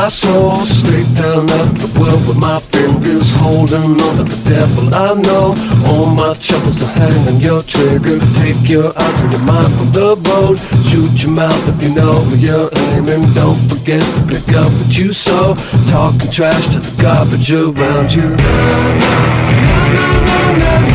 soul. Straight down at the world with my fingers holding on to the devil I know. All my troubles are hanging on your trigger. Take your eyes and your mind from the road. Shoot your mouth if you know where you're aiming. Don't forget to pick up what you sow. Talking trash to the garbage around you.